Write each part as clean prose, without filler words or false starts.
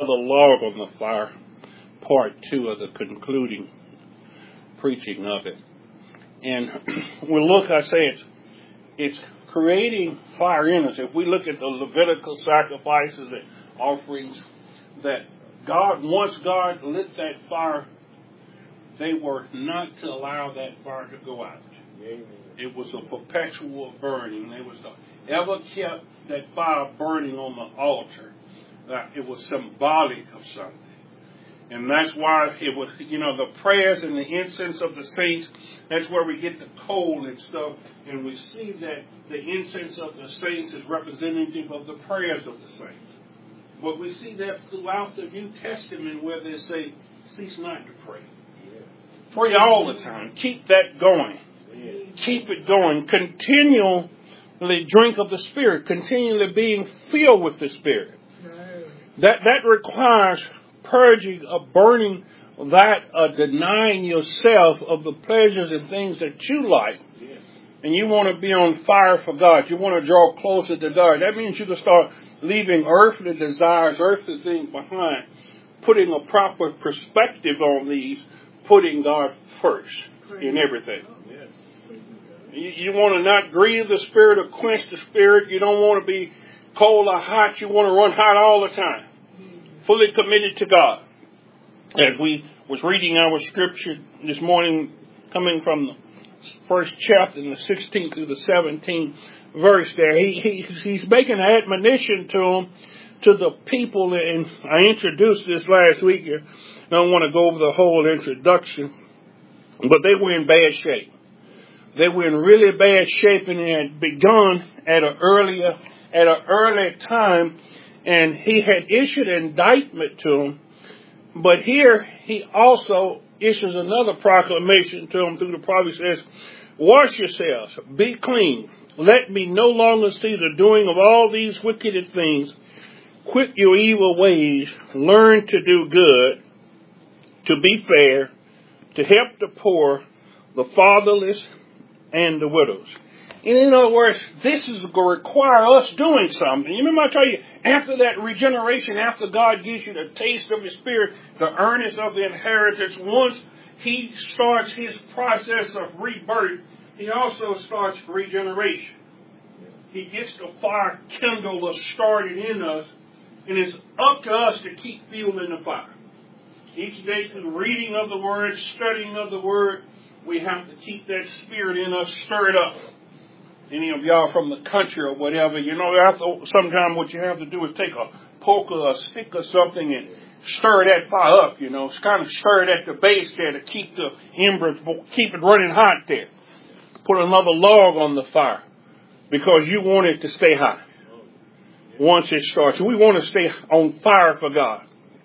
another log on the fire, part 2 of the concluding preaching of it. And we look, I say it's creating fire in us. If we look at the Levitical sacrifices and offerings, that once God lit that fire, they were not to allow that fire to go out. Amen. It was a perpetual burning. They was ever kept that fire burning on the altar. It was symbolic of something. And that's why it was, the prayers and the incense of the saints, that's where we get the coal and stuff. And we see that the incense of the saints is representative of the prayers of the saints. But we see that throughout the New Testament where they say, cease not to pray. Pray all the time. Keep that going. Keep it going. Continually drink of the Spirit. Continually being filled with the Spirit. That requires purging, burning that, denying yourself of the pleasures and things that you like. And you want to be on fire for God. You want to draw closer to God. That means you can start leaving earthly desires, earthly things behind, putting a proper perspective on these, putting God first in everything. You want to not grieve the Spirit or quench the Spirit. You don't want to be cold or hot. You want to run hot all the time. Fully committed to God. As we was reading our scripture this morning, coming from the first chapter, in the 16th through the 17th verse there, he's making an admonition to the people, and I introduced this last week. I don't want to go over the whole introduction, but they were in bad shape. They were in really bad shape, and it had begun at an early time, and he had issued an indictment to them. But here he also issues another proclamation to them through the prophet. He says, wash yourselves, be clean. Let me no longer see the doing of all these wicked things. Quit your evil ways. Learn to do good, to be fair, to help the poor, the fatherless, and the widows. And in other words, this is going to require us doing something. You remember I told you, after that regeneration, after God gives you the taste of His Spirit, the earnest of the inheritance, once He starts His process of rebirth, He also starts regeneration. He gets the fire kindled or started in us, and it's up to us to keep fueling the fire. Each day through the reading of the Word, studying of the Word, we have to keep that Spirit in us, stir it up. Any of y'all from the country or whatever, sometimes what you have to do is take a poker or a stick or something and stir that fire up, It's kind of stir it at the base there to keep the embers, keep it running hot there. Put another log on the fire because you want it to stay hot once it starts. We want to stay on fire for God.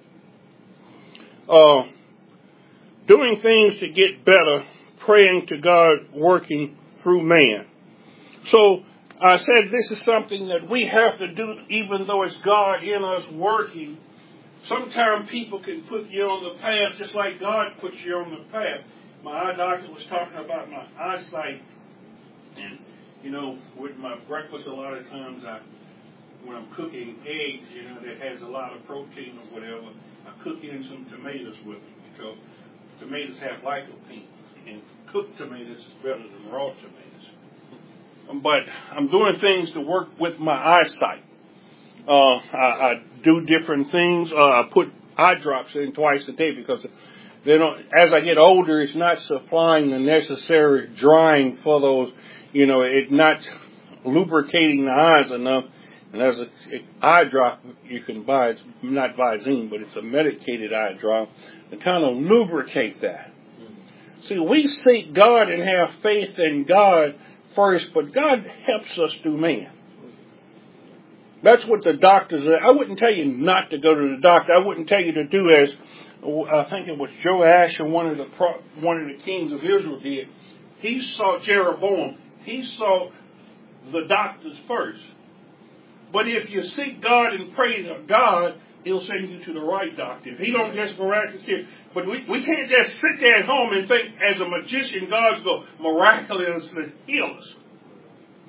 Doing things to get better, praying to God, working through man. So I said this is something that we have to do even though it's God in us working. Sometimes people can put you on the path just like God puts you on the path. My eye doctor was talking about my eyesight. And, with my breakfast a lot of times when I'm cooking eggs, that has a lot of protein or whatever, I cook in some tomatoes with it because tomatoes have lycopene. And cooked tomatoes is better than raw tomatoes. But I'm doing things to work with my eyesight. I do different things. I put eye drops in twice a day because as I get older, it's not supplying the necessary drying for those, it's not lubricating the eyes enough. And there's an eye drop you can buy. It's not Visine, but it's a medicated eye drop to kind of lubricate that. See, we seek God and have faith in God first, but God helps us through man. That's what the doctors are. I wouldn't tell you not to go to the doctor. I wouldn't tell you to do as I think it was Joash or one of the kings of Israel did. He saw Jeroboam. He saw the doctors first. But if you seek God and pray to God, He'll send you to the right doctor. If He don't just miraculously, but we can't just sit there at home and think as a magician God's going to miraculously heal us.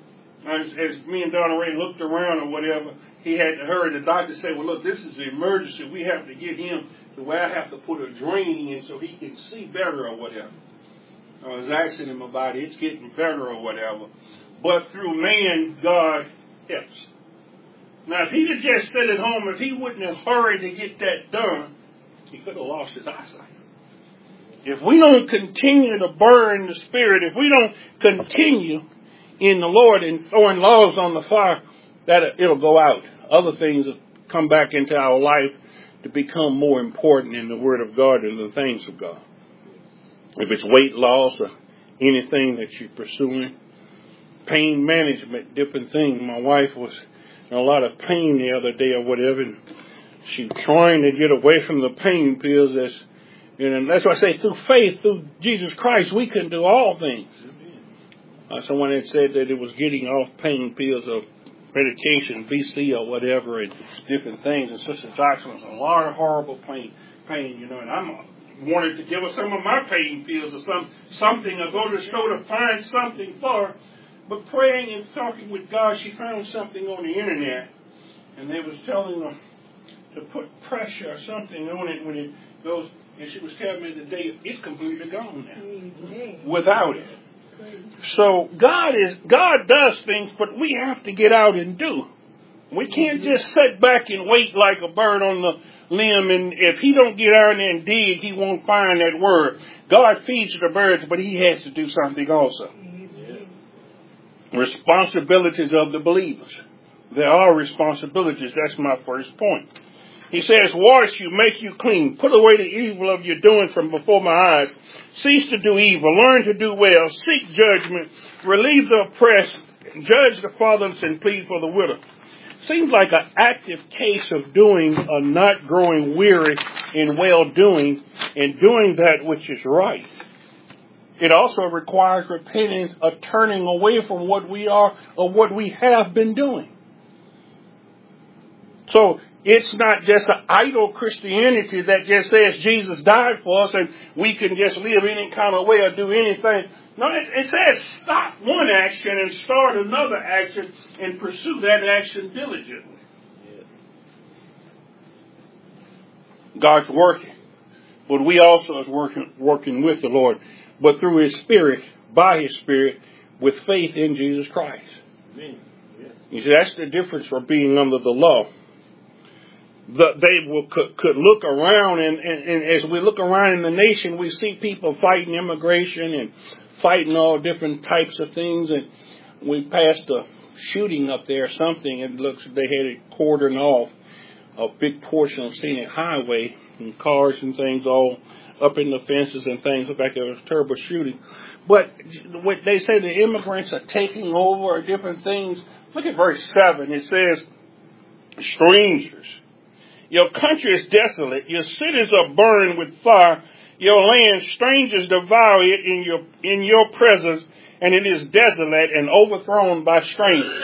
As me and Donna Ray looked around or whatever, he had to hurry. The doctor said, well, look, this is an emergency. We have to get him to where I have to put a drain in so he can see better or whatever. I was asking him about it. It's getting better or whatever. But through man, God helps. Now, if he'd have just sat at home, if he wouldn't have hurried to get that done, he could have lost his eyesight. If we don't continue to burn in the Spirit, if we don't continue in the Lord and throwing logs on the fire, that it'll go out. Other things will come back into our life to become more important in the Word of God and the things of God. If it's weight loss or anything that you're pursuing, pain management, different things. My wife was in a lot of pain the other day or whatever, and she's trying to get away from the pain pills. And that's why I say through faith, through Jesus Christ, we can do all things. Someone had said that it was getting off pain pills or medication, BC or whatever, and different things. And Sister Jackson was in a lot of horrible pain, and I wanted to give her some of my pain pills or something, or go to the store to find something for her. But praying and talking with God, she found something on the internet, and they was telling her to put pressure or something on it when it goes, and she was telling me today it's completely gone now without it. So God does things, but we have to get out and do. We can't just sit back and wait like a bird on the limb, and if he don't get out there and dig, he won't find that word. God feeds the birds, but he has to do something also. Responsibilities of the believers. There are responsibilities. That's my first point. He says, wash you, make you clean. Put away the evil of your doing from before my eyes. Cease to do evil. Learn to do well. Seek judgment. Relieve the oppressed. Judge the fatherless and plead for the widow. Seems like an active case of doing or not growing weary in well-doing and doing that which is right. It also requires repentance, a turning away from what we are or what we have been doing. So it's not just an idle Christianity that just says Jesus died for us and we can just live any kind of way or do anything. No, it says stop one action and start another action and pursue that action diligently. God's working, but we also is working with the Lord, but through His Spirit, by His Spirit, with faith in Jesus Christ. Amen. Yes. You see, that's the difference from being under the law. They could look around, and as we look around in the nation, we see people fighting immigration and fighting all different types of things. And we passed a shooting up there, something. It looks they had it cordoned off a big portion of scenic highway, and cars and things all up in the fences and things. Looked like it was a terrible shooting. But what they say the immigrants are taking over different things. Look at verse 7. It says, strangers. Your country is desolate. Your cities are burned with fire. Your land, strangers devour it in your presence, and it is desolate and overthrown by strangers.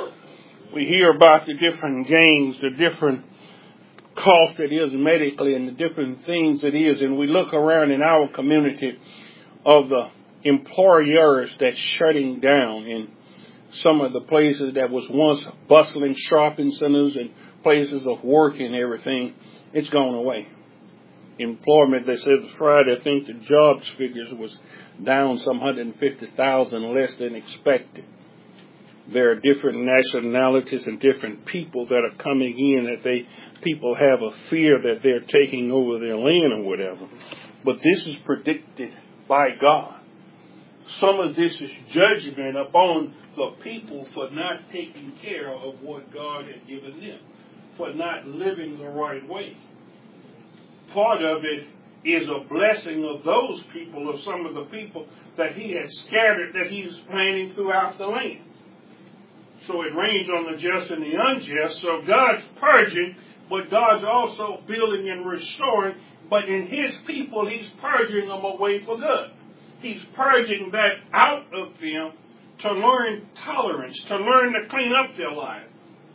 We hear about the different gangs, the different cost it is medically, and the different things it is, and we look around in our community of the employers that's shutting down in some of the places that was once bustling shopping centers and places of work and everything. It's gone away. Employment, they said Friday, I think the jobs figures was down some 150,000 less than expected. There are different nationalities and different people that are coming in that people have a fear that they're taking over their land or whatever. But this is predicted by God. Some of this is judgment upon the people for not taking care of what God had given them, for not living the right way. Part of it is a blessing of those people, of some of the people that He has scattered, that He's planting throughout the land. So it rains on the just and the unjust. So God's purging, but God's also building and restoring. But in His people, He's purging them away for good. He's purging that out of them to learn tolerance, to learn to clean up their lives.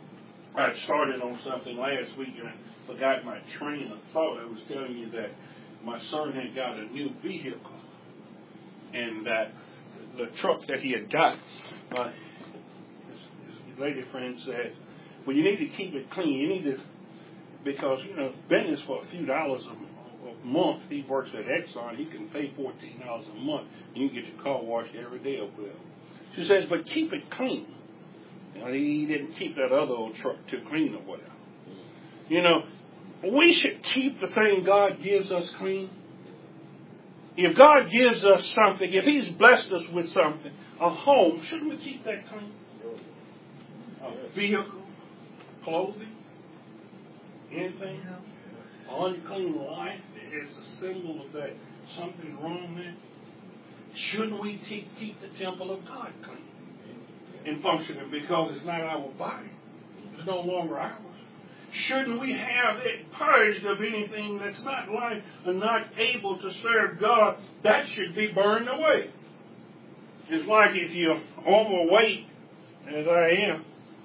I started on something last week and I forgot my train of thought. I was telling you that my son had got a new vehicle, and that the truck that he had got, lady friend said, well, you need to keep it clean. You need to, because, business for a few dollars a month, he works at Exxon, he can pay $14 a month, and you can get your car washed every day or whatever. She says, but keep it clean. He didn't keep that other old truck too clean or whatever. We should keep the thing God gives us clean. If God gives us something, if He's blessed us with something, a home, shouldn't we keep that clean? A vehicle, clothing, anything else? Unclean life is a symbol of that. Something wrong there. Shouldn't we keep the temple of God clean and functioning, because it's not our body? It's no longer ours. Shouldn't we have it purged of anything that's not life and not able to serve God? That should be burned away. It's like if you're overweight, as I am,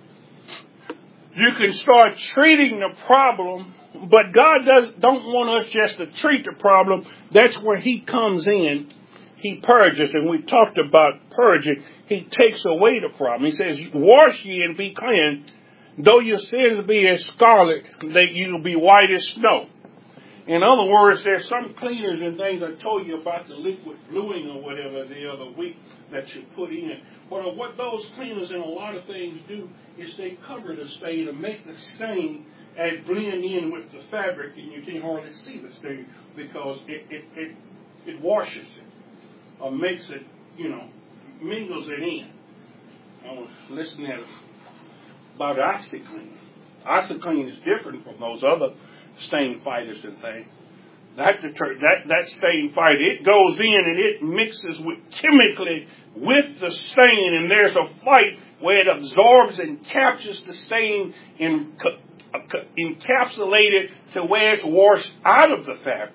you can start treating the problem, but God don't want us just to treat the problem. That's where He comes in. He purges, and we talked about purging. He takes away the problem. He says, wash ye and be cleansed. Though your sins be as scarlet, you'll be white as snow. In other words, there's some cleaners and things I told you about, the liquid bluing or whatever the other week that you put in. But what those cleaners and a lot of things do is they cover the stain and make the stain and blend in with the fabric, and you can hardly see the stain because it washes it or makes it, mingles it in. I was listening about OxyClean. OxyClean is different from those other stain fighters and things. That stain fighter, it goes in and it mixes chemically with the stain, and there's a fight where it absorbs and captures the stain and encapsulated to where it's washed out of the fabric.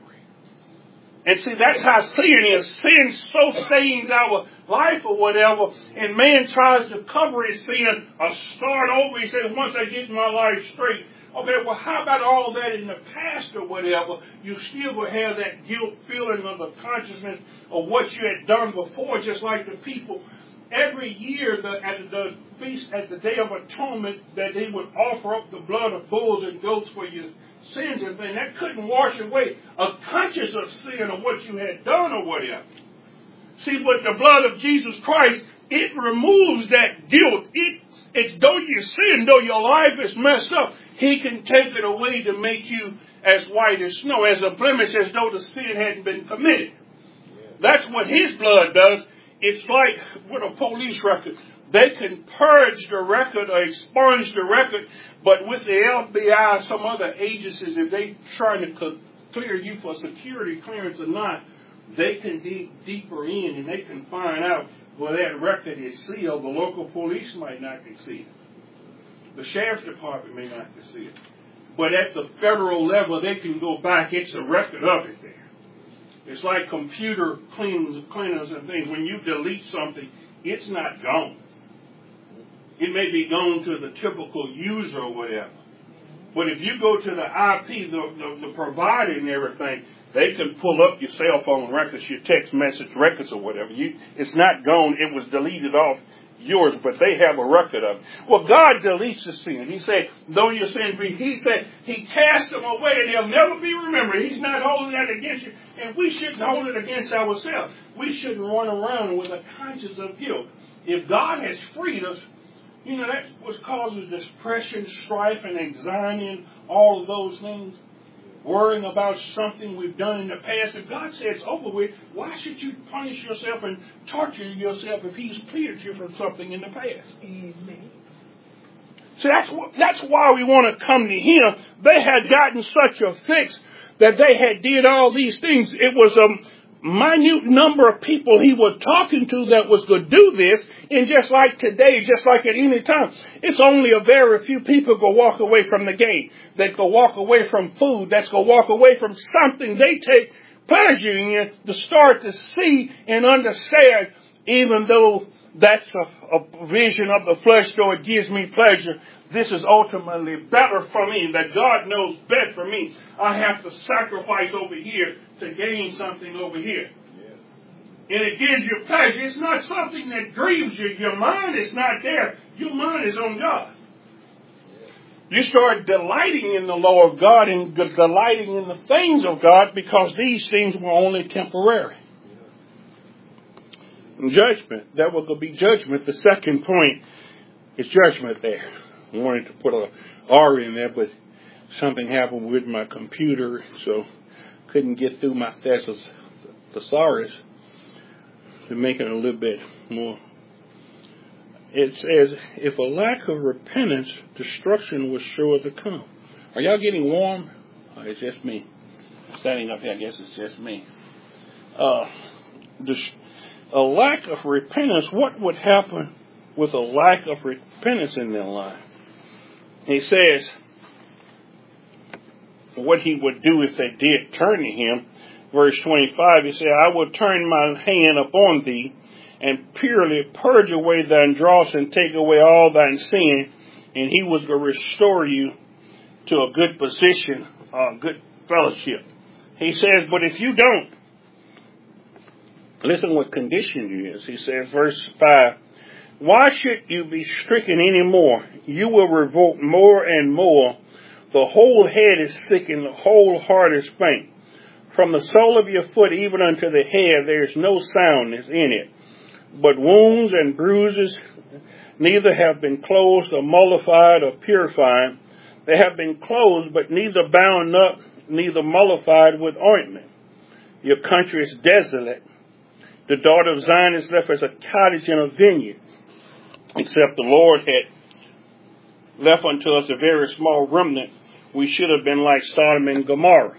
And see, that's how sin is. Sin so stains our life or whatever, and man tries to cover his sin or start over. He says, once I get my life straight. Okay, well, how about all that in the past or whatever? You still will have that guilt feeling of the consciousness of what you had done before, just like the people. Every year at the feast, at the Day of Atonement, that they would offer up the blood of bulls and goats for your sins and things. That couldn't wash away a conscience of sin of what you had done or whatever. See, but the blood of Jesus Christ, it removes that guilt. It's though you sin, though your life is messed up, He can take it away to make you as white as snow, as a blemish, as though the sin hadn't been committed. That's what His blood does. It's like with a police record. They can purge the record or expunge the record, but with the FBI and some other agencies, if they're trying to clear you for security clearance or not, they can dig deeper in and they can find out where that record is sealed. The local police might not can see it. The sheriff's department may not can see it. But at the federal level, they can go back. It's a record of it there. It's like computer cleaners and things. When you delete something, it's not gone. It may be gone to the typical user or whatever. But if you go to the IP, the provider and everything, they can pull up your cell phone records, your text message records or whatever. It's not gone. It was deleted off yours, but they have a record of it. Well, God deletes the sin. He said, though your sins be, He said, He cast them away and they'll never be remembered. He's not holding that against you. And we shouldn't hold it against ourselves. We shouldn't run around with a conscience of guilt. If God has freed us, that's what causes depression, strife, and anxiety, and all of those things. Worrying about something we've done in the past. If God says it's over with, why should you punish yourself and torture yourself if He's cleared you from something in the past? Amen. So that's why we want to come to Him. They had gotten such a fix that they had did all these things. It was a minute number of people He was talking to that was going to do this. And just like today, just like at any time, it's only a very few people go walk away from the game. That go walk away from food. That's go walk away from something they take pleasure in to start to see and understand, even though that's a vision of the flesh, though it gives me pleasure. This is ultimately better for me, that God knows best for me. I have to sacrifice over here to gain something over here. And it gives you pleasure. It's not something that grieves you. Your mind is not there. Your mind is on God. You start delighting in the law of God and delighting in the things of God because these things were only temporary. And judgment, that will be judgment. The second point is judgment there. I wanted to put a R in there, but something happened with my computer, so couldn't get through my thesaurus to make it a little bit more. It says, if a lack of repentance, destruction was sure to come. Are y'all getting warm? Or it's just me. Standing up here, I guess it's just me. A lack of repentance, what would happen with a lack of repentance in their life? He says, what he would do if they did turn to him. Verse 25, he said, I will turn my hand upon thee, and purely purge away thine dross and take away all thine sin, and he was going to restore you to a good position, a good fellowship. He says, but if you don't, listen what condition you is. He says, verse 5, why should you be stricken any more? You will revolt more and more. The whole head is sick and the whole heart is faint. From the sole of your foot even unto the head there is no soundness in it. But wounds and bruises neither have been closed or mollified or purified. They have been closed, but neither bound up, neither mollified with ointment. Your country is desolate. The daughter of Zion is left as a cottage in a vineyard. Except the Lord had left unto us a very small remnant, we should have been like Sodom and Gomorrah.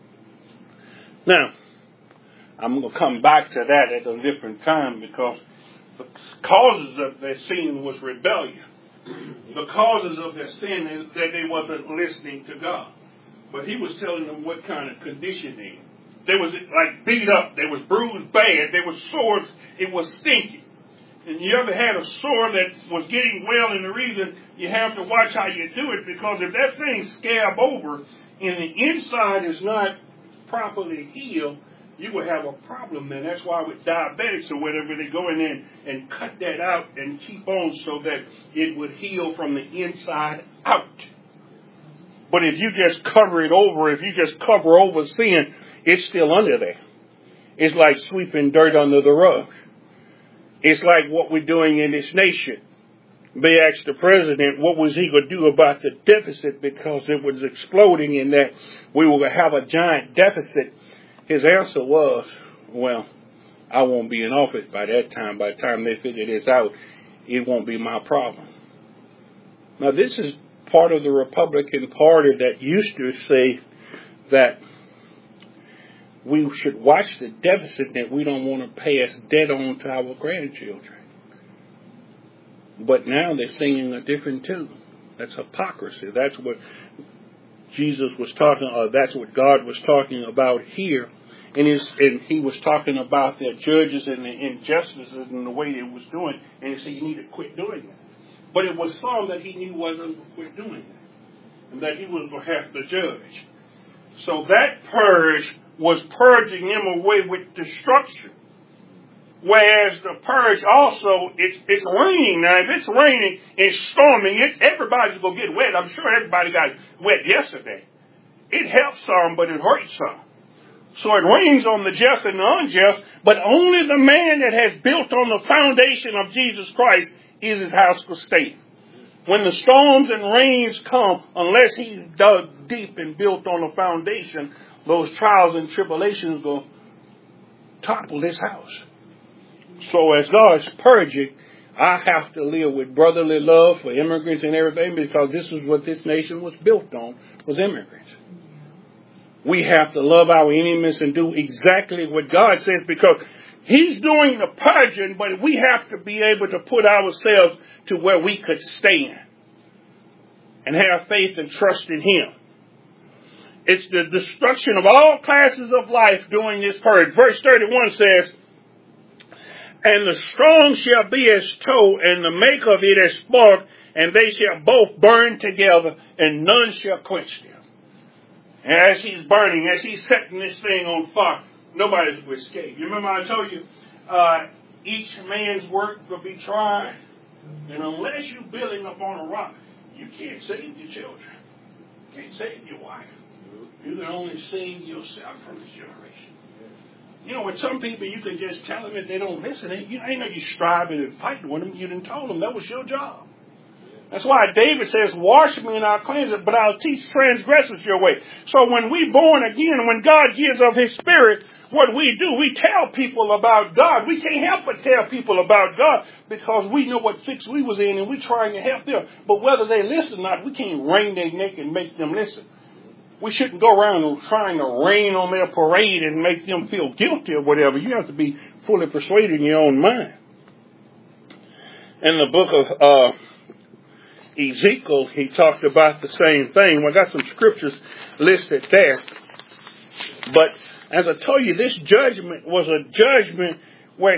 Now, I'm going to come back to that at a different time because the causes of their sin was rebellion. The causes of their sin is that they wasn't listening to God. But he was telling them what kind of condition they were. They was like beat up. They was bruised bad. They was sores. It was stinking. And you ever had a sore that was getting well, and the reason you have to watch how you do it, because if that thing scab over and the inside is not properly healed, you will have a problem then. That's why with diabetics or whatever, they go in there and cut that out and keep on so that it would heal from the inside out. But if you just cover it over, if you just cover over sin, it's still under there. It's like sweeping dirt under the rug. It's like what we're doing in this nation. They asked the president what was he going to do about the deficit because it was exploding and that we were going to have a giant deficit. His answer was, well, I won't be in office by that time. By the time they figure this out, it won't be my problem. Now, this is part of the Republican Party that used to say that we should watch the deficit, that we don't want to pass debt on to our grandchildren. But now they're singing a different tune. That's hypocrisy. That's what Jesus was talking, that's what God was talking about here. And he was talking about their judges and the injustices and the way they was doing. And he said, you need to quit doing that. But it was some that he knew wasn't going to quit doing that. And that he was going to have to judge. So that purge was purging him away with destruction. Whereas the purge also, it's raining now. If it's raining and storming, everybody's going to get wet. I'm sure everybody got wet yesterday. It helps some, but it hurts some. So it rains on the just and the unjust, but only the man that has built on the foundation of Jesus Christ is his house will stay. When the storms and rains come, unless he dug deep and built on the foundation, those trials and tribulations will topple his house. So as God's purging, I have to live with brotherly love for immigrants and everything, because this is what this nation was built on, was immigrants. We have to love our enemies and do exactly what God says, because he's doing the purging, but we have to be able to put ourselves to where we could stand and have faith and trust in him. It's the destruction of all classes of life during this purge. Verse 31 says, and the strong shall be as tow, and the make of it as spark, and they shall both burn together, and none shall quench them. And as he's burning, as he's setting this thing on fire, nobody's going to escape. You remember I told you, each man's work will be tried. And unless you're building up on a rock, you can't save your children. You can't save your wife. You can only save yourself from this generation. You know, with some people, you can just tell them if they don't listen. Ain't no you striving and fighting with them. You done told them that was your job. That's why David says, wash me and I'll cleanse it, but I'll teach transgressors your way. So when we born again, when God gives of His Spirit, what we do, we tell people about God. We can't help but tell people about God because we know what fix we was in and we're trying to help them. But whether they listen or not, we can't wring their neck and make them listen. We shouldn't go around trying to rain on their parade and make them feel guilty or whatever. You have to be fully persuaded in your own mind. In the book of Ezekiel, he talked about the same thing. Well, I got some scriptures listed there. But as I told you, this judgment was a judgment where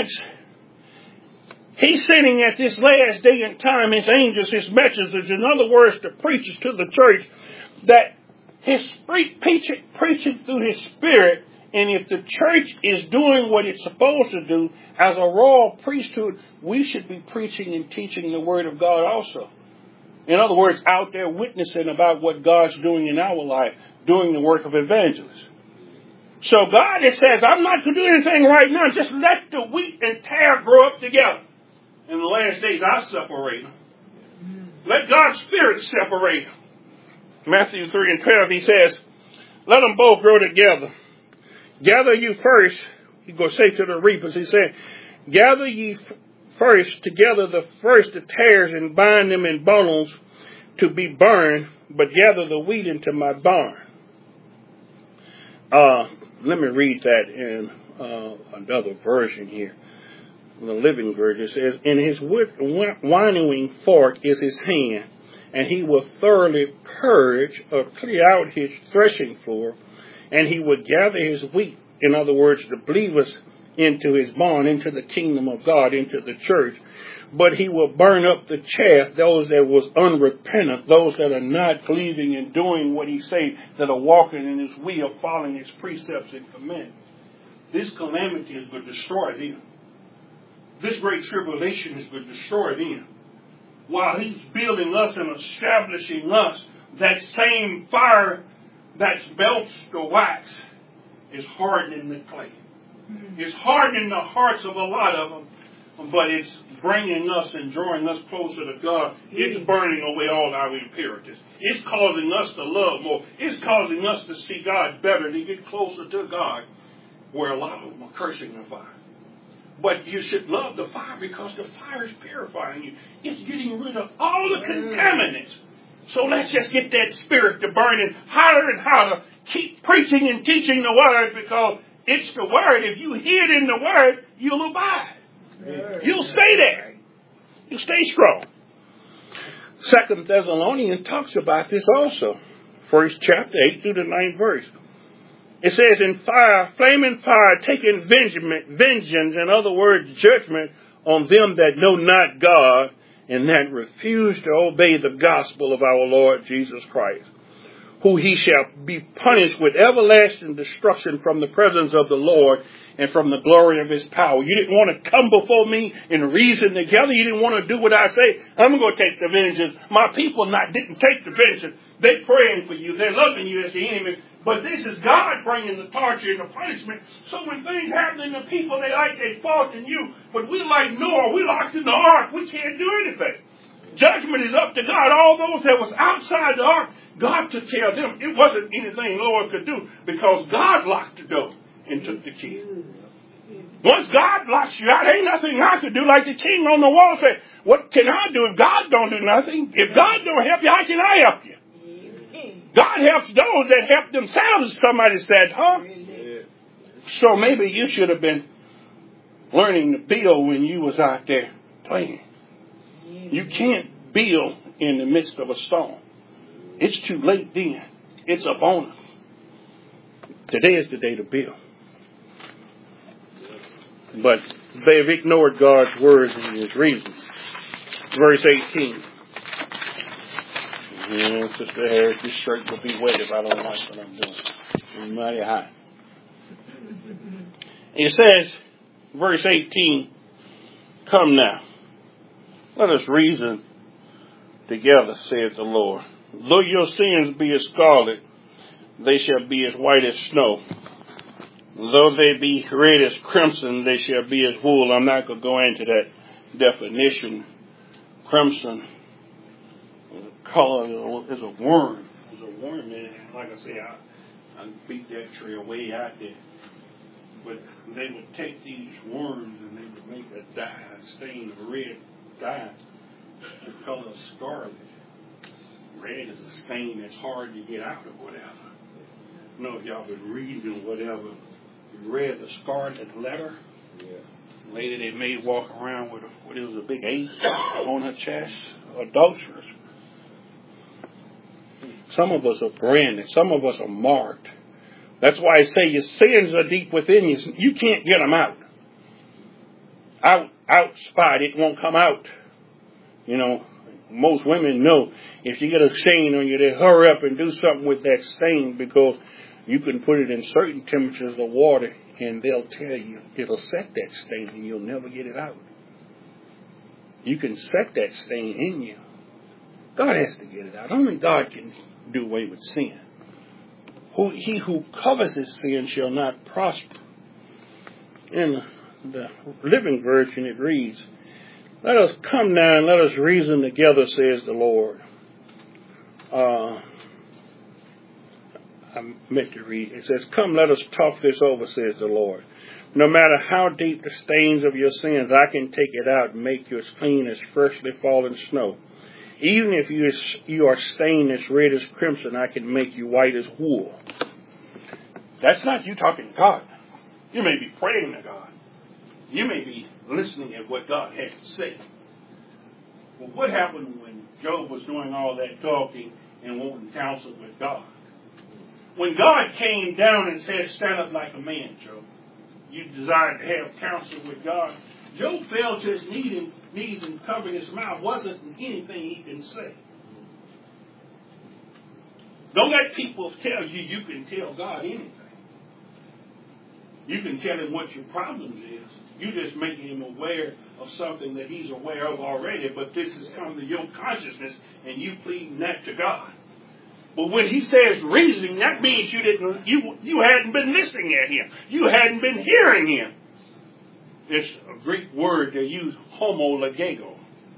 He's sending at this last day and time His angels, His messengers, in other words, the preachers to the church, that His preaching through His Spirit. And if the church is doing what it's supposed to do as a royal priesthood, we should be preaching and teaching the Word of God also. In other words, out there witnessing about what God's doing in our life, doing the work of evangelists. So God, it says, I'm not going to do anything right now. Just let the wheat and tare grow up together. In the last days, I'll separate them. Let God's Spirit separate them. Matthew 3:12, He says, let them both grow together. Gather you first, He's going to say to the reapers, He said, gather ye first together the tares and bind them in bundles to be burned, but gather the wheat into my barn. Let me read that in another version here. The Living Version says, in his winnowing fork is his hand, and he will thoroughly purge or clear out his threshing floor, and he will gather his wheat, in other words, the believers, into his barn, into the kingdom of God, into the church. But he will burn up the chaff, those that was unrepentant, those that are not believing and doing what he said, that are walking in his will, following his precepts and commandments. This calamity is going to destroy them. This great tribulation is going to destroy them. While he's building us and establishing us, that same fire that's belched the wax is hardening the clay. It's hardening the hearts of a lot of them, but it's bringing us and drawing us closer to God. It's burning away all our impurities. It's causing us to love more. It's causing us to see God better, to get closer to God, where a lot of them are cursing the fire. But you should love the fire because the fire is purifying you. It's getting rid of all the contaminants. So let's just get that spirit to burning hotter and hotter. Keep preaching and teaching the Word because it's the Word. If you hear it in the Word, you'll abide. You'll stay there. You'll stay strong. 2 Thessalonians talks about this also. 1st chapter, 8 through the 9th verse. It says, in fire, flaming fire, taking vengeance, in other words, judgment on them that know not God and that refuse to obey the gospel of our Lord Jesus Christ, who he shall be punished with everlasting destruction from the presence of the Lord and from the glory of his power. You didn't want to come before me and reason together. You didn't want to do what I say. I'm going to take the vengeance. My people didn't take the vengeance. They're praying for you. They're loving you as the enemy. But this is God bringing the torture and the punishment. So when things happen to people, they fault in you. But we like Noah. We locked in the ark. We can't do anything. Judgment is up to God. All those that was outside the ark, God took care of them. It wasn't anything Noah could do because God locked the door and took the key. Once God locks you out, ain't nothing I could do. Like the king on the wall said, what can I do if God don't do nothing? If God don't help you, how can I help you? God helps those that help themselves, somebody said, huh? So maybe you should have been learning to build when you was out there playing. You can't build in the midst of a storm. It's too late then. It's a bonus. Today is the day to build. But they've ignored God's words and his reasons. Verse 18. Sister Harris, this shirt will be wet if I don't like what I'm doing. It's mighty hot. It says, verse 18, come now. Let us reason together, saith the Lord. Though your sins be as scarlet, they shall be as white as snow. Though they be red as crimson, they shall be as wool. I'm not going to go into that definition. Crimson color is a worm. There's a worm in it. Like I say, I beat that tree away out there. But they would take these worms and they would make a dye, a stain of red dye, the color of scarlet. Red is a stain that's hard to get out or whatever. I don't know if y'all been reading whatever. You read the scarlet letter. Yeah. Lady they made walk around with what it was a big H on her chest. Adulterers. Some of us are branded. Some of us are marked. That's why I say your sins are deep within you. You can't get them out. Out spot, it won't come out. You know, most women know if you get a stain on you, they hurry up and do something with that stain because you can put it in certain temperatures of water and they'll tell you it'll set that stain and you'll never get it out. You can set that stain in you. God has to get it out. Only God can do away with sin. He who covers his sin shall not prosper. In the Living Version it reads, let us come now and let us reason together, says the Lord. I meant to read. It says, come, let us talk this over, says the Lord. No matter how deep the stains of your sins, I can take it out and make you as clean as freshly fallen snow. Even if you are stained as red as crimson, I can make you white as wool. That's not you talking to God. You may be praying to God. You may be listening at what God has to say. Well, what happened when Job was doing all that talking and wanting counsel with God? When God came down and said, stand up like a man, Job, you desired to have counsel with God. Job fell to his knees and covered his mouth. Wasn't anything he can say. Don't let people tell you you can tell God anything. You can tell him what your problem is. You just making him aware of something that he's aware of already, but this has come to your consciousness and you pleading that to God. But when he says reasoning, that means you hadn't been listening at him. You hadn't been hearing him. It's a Greek word they use, homologeo.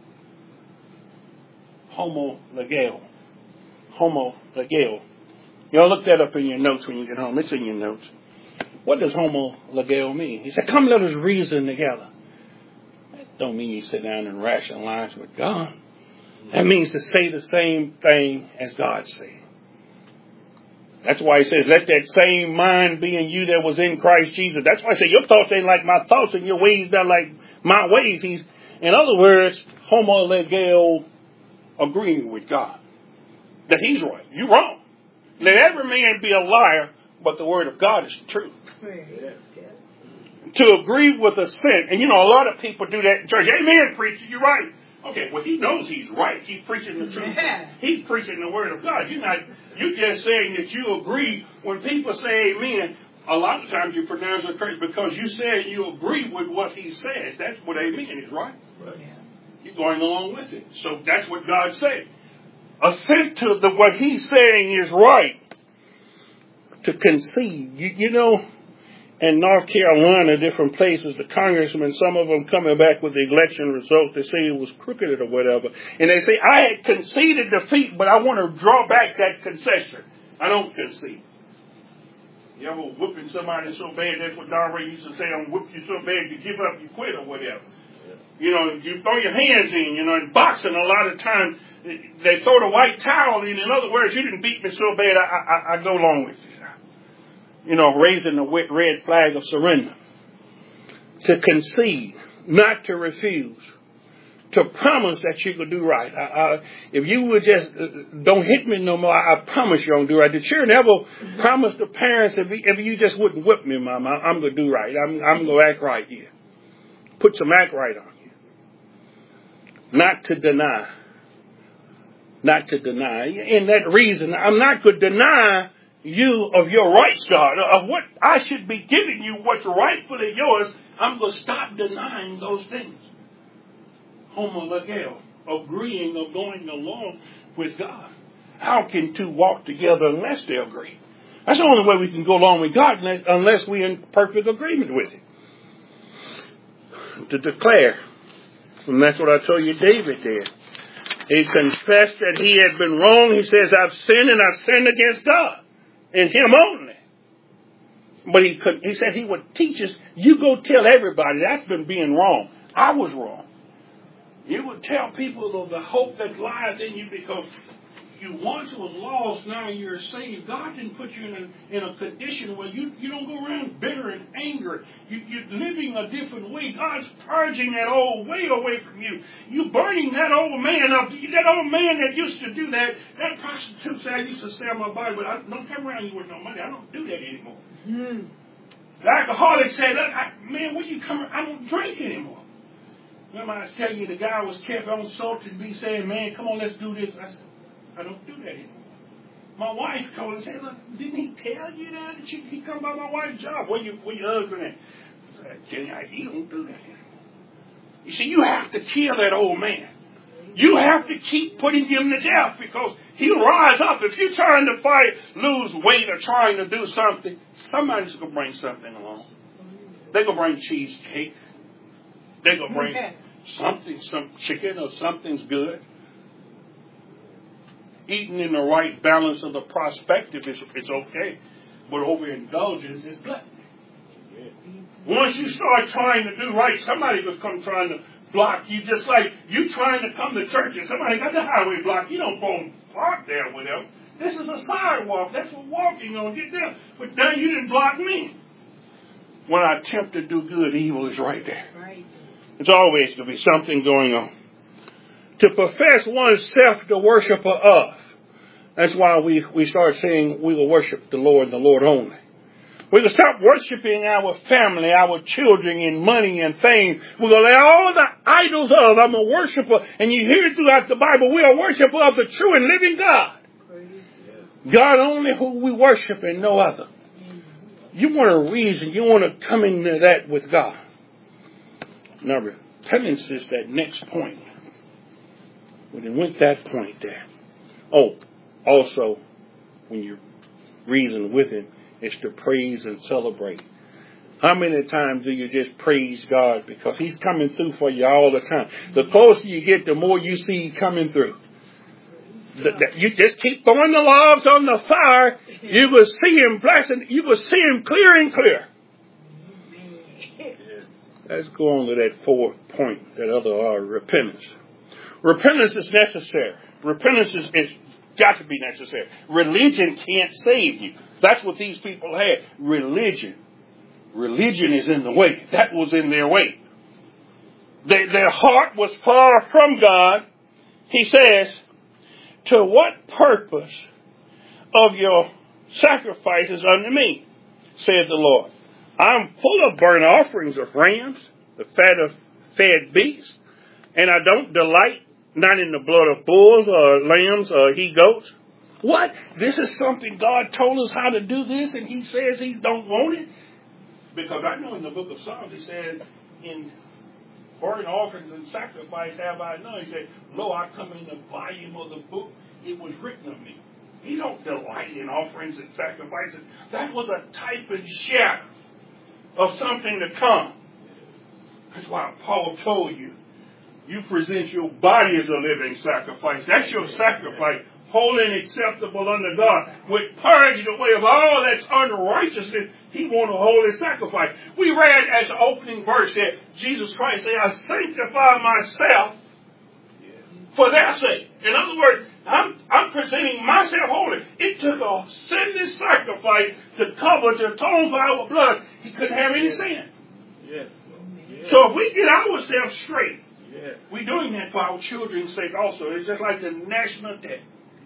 Homologeo. Homologeo. You'll look that up in your notes when you get home. It's in your notes. What does homologeo mean? He said, come let us reason together. That don't mean you sit down and rationalize with God. That means to say the same thing as God said. That's why he says, let that same mind be in you that was in Christ Jesus. That's why I say, your thoughts ain't like my thoughts and your ways not like my ways. In other words, homologeo, agreeing with God. That he's right. You're wrong. Let every man be a liar, but the word of God is true. To agree with a sin. And a lot of people do that in church. Amen, preacher, you're right. Okay, well, he knows he's right. He's preaching the truth. He's preaching the word of God. You're just saying that you agree. When people say amen, a lot of times you pronounce it correct because you say you agree with what he says. That's what amen is, right? You're going along with it. So that's what God said. Assent to what he's saying is right. To concede. In North Carolina, different places, the congressmen, some of them coming back with the election results, they say it was crooked or whatever. And they say, I had conceded defeat, but I want to draw back that concession. I don't concede. You ever whooping somebody so bad, that's what Don Ray used to say, I'm whoop you so bad you give up, you quit or whatever. You throw your hands in, in boxing a lot of times, they throw the white towel in. In other words, you didn't beat me so bad, I go along with you. Raising the red flag of surrender. To concede, not to refuse. To promise that you could do right. If you would just, don't hit me no more, I promise you I'm going to do right. The children ever promised the parents, if you just wouldn't whip me, Mama, I'm going to do right. I'm going to act right here. Put some act right on you. Not to deny. Not to deny. In that reason, I'm not going to deny you of your rights, God, of what I should be giving you, what's rightfully yours. I'm going to stop denying those things. homologeo, agreeing or going along with God. How can two walk together unless they agree? That's the only way we can go along with God unless we're in perfect agreement with Him. To declare, and that's what I told you David did. He confessed that he had been wrong. He says, I've sinned and I've sinned against God and Him only. But he said he would teach us, you go tell everybody that's been being wrong. I was wrong. You would tell people of the hope that lies in you because you once was lost, now you're saved. God didn't put you in a condition where you don't go around bitter and angry. You're living a different way. God's purging that old way away from you. You're burning that old man up. That old man that used to do that prostitute said, I used to sell my body, but I don't come around you with no money. I don't do that anymore. The alcoholic said, man, when you come, I don't drink anymore. Remember I was telling you the guy was kept on salted be saying, man, come on, let's do this. I said, I don't do that anymore. My wife called and said, look, didn't he tell you that? He come by my wife's job. Where your husband at? I said, Jenny, he don't do that anymore. You see, you have to kill that old man. You have to keep putting him to death because he'll rise up. If you're trying to fight, lose weight or trying to do something, somebody's going to bring something along. They're going to bring cheesecake. They're going to bring something, some chicken or something's good. Eating in the right balance of the perspective is okay. But overindulgence is gluttony. Once you start trying to do right, somebody will come trying to block you, just like you trying to come to church and somebody got the highway blocked. You don't go and park there with them. This is a sidewalk. That's what walking on. Get there. But now you didn't block me. When I attempt to do good, evil is right there. Right. It's always going to be something going on. To profess oneself the worshiper of. That's why we start saying we will worship the Lord and the Lord only. We will stop worshiping our family, our children, and money and fame. We're going to let all the idols of, I'm a worshiper. And you hear it throughout the Bible, we are a worshiper of the true and living God. God only who we worship and no other. You want a reason, you want to come into that with God. Now, repentance is that next point. We didn't went that point there. Oh, also, when you reason with Him, it's to praise and celebrate. How many times do you just praise God because He's coming through for you all the time? The closer you get, the more you see coming through. You just keep throwing the logs on the fire. You will see Him blessing. You will see Him clear and clear. Let's go on to that fourth point, that other repentance. Repentance is necessary. Repentance is got to be necessary. Religion can't save you. That's what these people had. Religion. Religion is in the way. That was in their way. Their heart was far from God. He says, to what purpose of your sacrifices unto me, saith the Lord? I'm full of burnt offerings of rams, the fat of fed beasts, and I don't delight not in the blood of bulls or lambs or he-goats. What? This is something God told us how to do this, and He says He don't want it? Because I know in the book of Psalms He says, in burnt offerings and sacrifice have I none. He said, lo, I come in the volume of the book. It was written of me. He don't delight in offerings and sacrifices. That was a type and shadow of something to come. That's why Paul told you, you present your body as a living sacrifice. That's your sacrifice, holy and acceptable unto God. Which purge away of all that's unrighteousness. He wants a holy sacrifice. We read as the opening verse that Jesus Christ said, I sanctify myself for their sake. In other words, I'm presenting myself holy. It took a sinless sacrifice to cover, to atone for our blood. He couldn't have any sin. Yes. So if we get ourselves straight, we're doing that for our children's sake also. It's just like the national debt.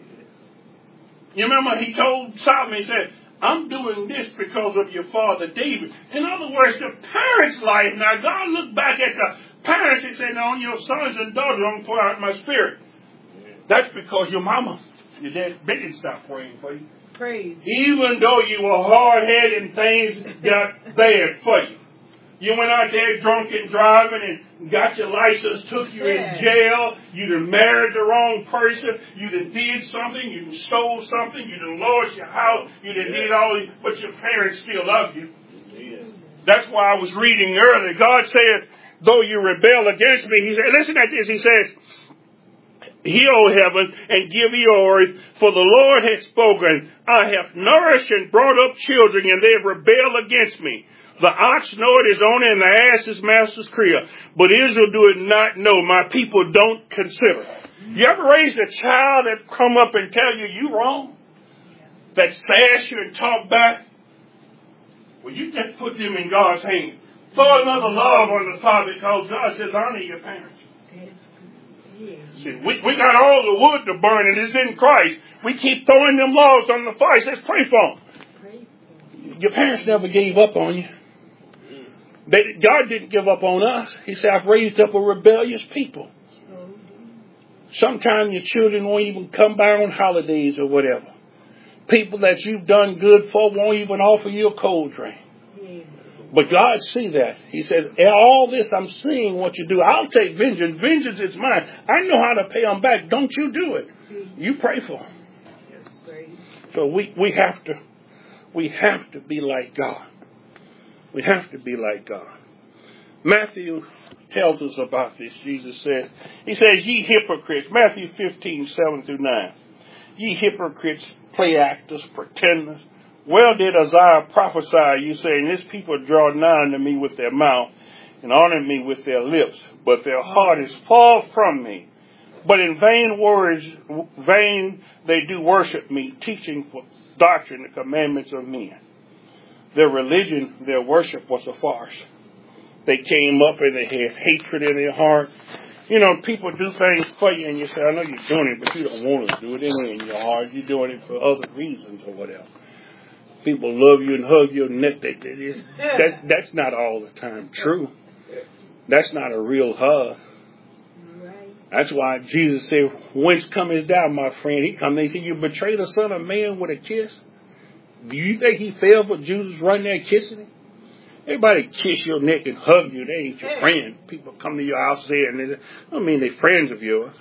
You remember He told Solomon, He said, I'm doing this because of your father David. In other words, the parents' life. Now God looked back at the parents and said, now on your sons and daughters I'm going to pour out my spirit. That's because your mama, your dad, didn't stop praying for you. Praise. Even though you were hard-headed and things got bad for you. You went out there drunk and driving and got your license, took you in jail. You done married the wrong person. You done did something. You done stole something. You done lost your house. You done did all this, but your parents still love you. That's why I was reading earlier. God says, though you rebel against me, he said, listen at this. He says, hear, O heaven, and give ear, earth, for the Lord has spoken. I have nourished and brought up children, and they have rebelled against me. The ox know it is owner, and the ass his master's crib. But Israel do it not know. My people don't consider. You ever raised a child that come up and tell you wrong? That sass you and talk back? Well, you just put them in God's hand. Throw another love on the father, because God says, honor your parents. See, we got all the wood to burn, and it's in Christ. We keep throwing them logs on the fire. Let's pray for them. Your parents never gave up on you. God didn't give up on us. He said, I've raised up a rebellious people. Sometimes your children won't even come by on holidays or whatever. People that you've done good for won't even offer you a cold drink. But God sees that. He says, all this I'm seeing what you do. I'll take vengeance. Vengeance is mine. I know how to pay them back. Don't you do it. You pray for them. So we have to be like God. We have to be like God. Matthew tells us about this. Jesus said, he says, ye hypocrites, Matthew 15:7-9. Ye hypocrites, play actors, pretenders. Well did Isaiah prophesy, you saying, this people draw nigh unto me with their mouth and honor me with their lips, but their heart is far from me. But in vain words, vain they do worship me, teaching for doctrine the commandments of men. Their religion, their worship was a farce. They came up and they had hatred in their heart. You know, people do things for you and you say, I know you're doing it, but you don't want to do it anyway in your heart. You're doing it for other reasons or whatever. People love you and hug your neck. That's not all the time true. That's not a real hug. That's why Jesus said, whence comest thou, my friend? He come. They said, you betrayed the Son of Man with a kiss. Do you think he fell for Jesus right there kissing him? Everybody kiss your neck and hug you. They ain't your friend. People come to your house there and they're friends of yours.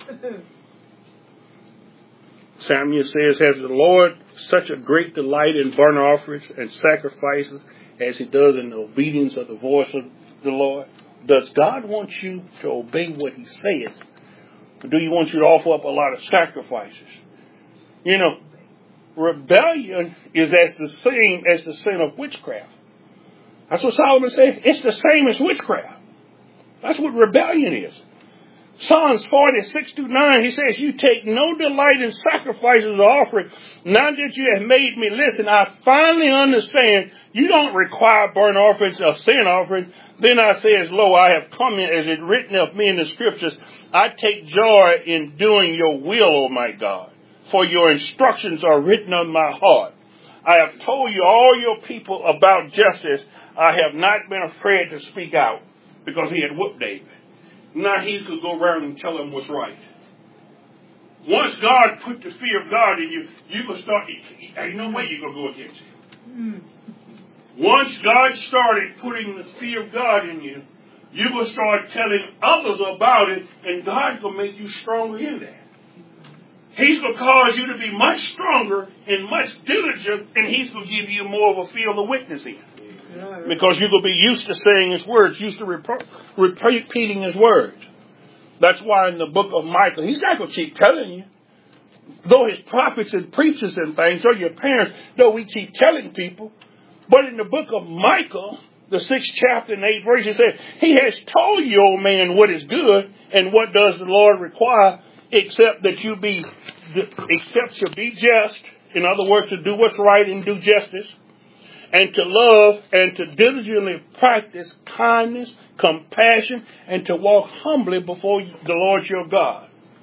Samuel says, has the Lord such a great delight in burnt offerings and sacrifices as he does in the obedience of the voice of the Lord? Does God want you to obey what he says? Or do he want you to offer up a lot of sacrifices? You know, rebellion is as the same as the sin of witchcraft. That's what Solomon said. It's the same as witchcraft. That's what rebellion is. Psalms 46:9, he says, you take no delight in sacrifices or offerings. Now that you have made me listen, I finally understand you don't require burnt offerings or sin offerings. Then I says, lo, I have come in, as it written of me in the scriptures. I take joy in doing your will, O my God, for your instructions are written on my heart. I have told you all your people about justice. I have not been afraid to speak out, because he had whooped David. Now he could go around and tell him what's right. Once God put the fear of God in you, you can start, ain't no way you can go against him. Once God started putting the fear of God in you, you will start telling others about it, and God will make you stronger in that. He's going to cause you to be much stronger and much diligent, and he's going to give you more of a field of witnessing. Because you're going to be used to saying his words, used to repeating his words. That's why in the book of Micah, he's not going to keep telling you. Though his prophets and preachers and things, or your parents, though we keep telling people. But in the book of Micah, the 6th chapter and 8th verse, he says, he has told you, O man, what is good, and what does the Lord require, except you be just. In other words, to do what's right and do justice. And to love and to diligently practice kindness, compassion, and to walk humbly before the Lord your God.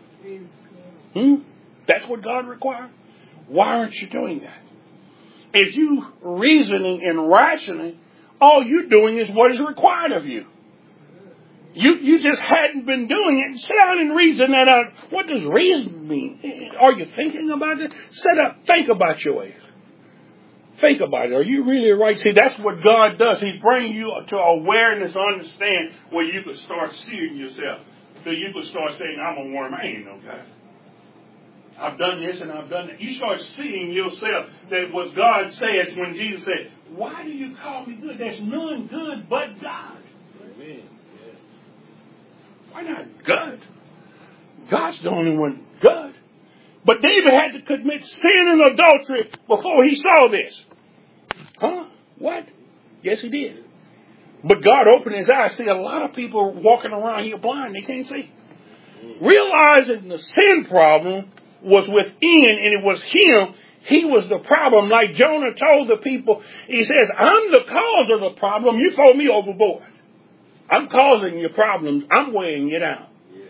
That's what God requires. Why aren't you doing that? If you reasoning and rationing, all you're doing is what is required of you. You just hadn't been doing it. Sit down and reason that out. What does reason mean? Are you thinking about it? Sit up, think about your ways. Think about it. Are you really right? See, that's what God does. He brings you to awareness, understand, where you could start seeing yourself. So you could start saying, I'm a worm. I ain't no God. I've done this and I've done that. You start seeing yourself that what God says when Jesus said, why do you call me good? There's none good but God. Amen. Yeah. Why not good? God's the only one good. But David had to commit sin and adultery before he saw this. Huh? What? Yes, he did. But God opened his eyes. See, a lot of people walking around here blind. They can't see. Realizing the sin problem was within and it was him. He was the problem. Like Jonah told the people, he says, I'm the cause of the problem. You throw me overboard. I'm causing your problems. I'm weighing you down.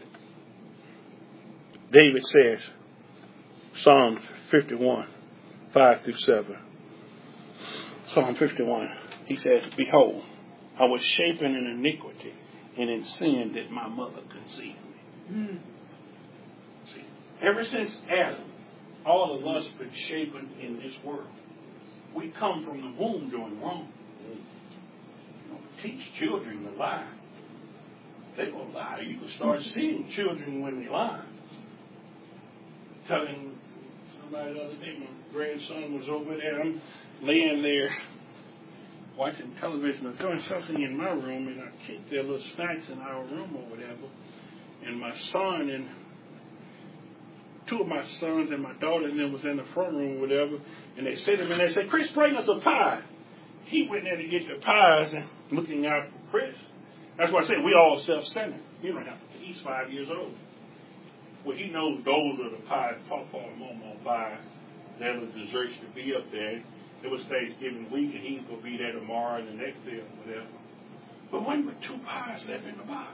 David says, Psalm 51, 5 through 7. Psalm 51, he says, behold, I was shapen in iniquity, and in sin did my mother conceive me. See, ever since Adam, all of us been shapen in this world. We come from the womb doing wrong. Teach children to lie. They will lie. You can start seeing children when they lie. Telling somebody the other day, my grandson was over there. I'm laying there watching television or doing something in my room, and I keep their little snacks in our room or whatever. And my son and two of my sons and my daughter and them was in the front room or whatever, and they said to me, and they said, Chris, bring us a pie. He went there to get the pies and looking out for Chris. That's why I say we all self-centered. You don't have to. He's 5 years old. Well, he knows those are the pies Papa and Mama buy. They're the desserts to be up there. It was Thanksgiving week, and he's going to be there tomorrow and the next day or whatever. But when were 2 pies left in the box?